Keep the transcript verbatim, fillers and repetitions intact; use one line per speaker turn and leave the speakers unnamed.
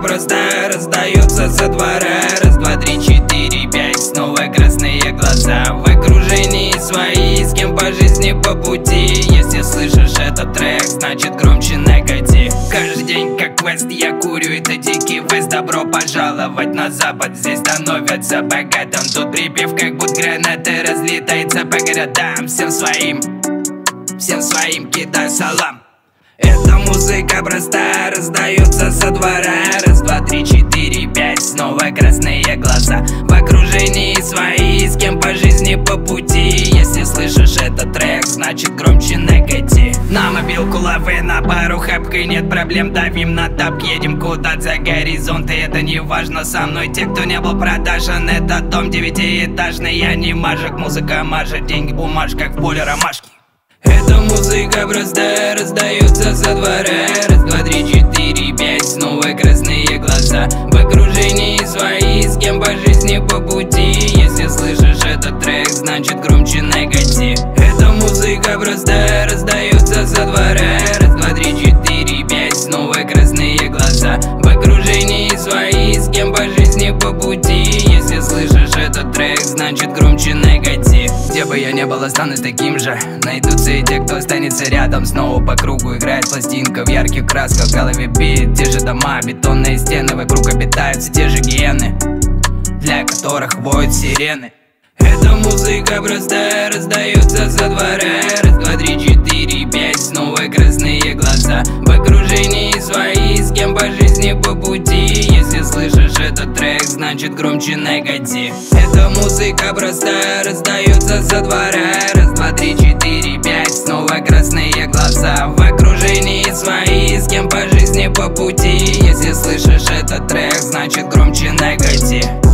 просто раздаются со двора. Раз, два, три, четыре, пять, снова красные глаза. В окружении свои, с кем по жизни по пути. Если слышишь этот трек, значит громче накати. Каждый день как квест, я курю, это дикий вест. Добро пожаловать на запад, здесь становятся богатым. Тут припев как будто гранаты разлетается по городам. Всем своим, всем своим кидаю салам. Эта музыка проста, раздается со двора. Раз, два, три, четыре, пять, снова красные глаза. В окружении свои, с кем по жизни по пути. Если слышишь этот трек, значит громче накати. На мобилку лавы, на пару хэпкой, нет проблем, давим на тап. Едем куда-то за горизонт, и это не важно. Со мной те, кто не был продажен. Это дом девятиэтажный, я не мажик. Музыка мажет, деньги бумажка, как в поле ромашки. Эта музыка просто раздается со двора. Раз, два, три, четыре, пять, снова красные глаза. В окружении свои, с кем по жизни по пути. Если слышишь этот трек, значит громче накати. Эта музыка просто раздается со двора. Раз, два, три, четыре, пять, снова красные глаза. В окружении свои, с кем по жизни по пути. Если слышишь этот трек, значит громче накати. Где бы я не был, останусь таким же. Найдутся и те, кто останется рядом. Снова по кругу играет пластинка в ярких красках, в голове бит. Те же дома, бетонные стены, вокруг обитают все те же гиены, для которых воют сирены. Эта музыка просто раздается со двора. Раз, два, три, четыре, пять, снова красные глаза. В окружении свои, с кем по жизни по пути. Если слышишь этот трек, значит громче накати. Эта музыка просто раздается со двора. Раз, два, три, четыре, пять, снова красные глаза. В окружении свои, с кем по жизни по пути. Если слышишь этот трек, значит громче накати.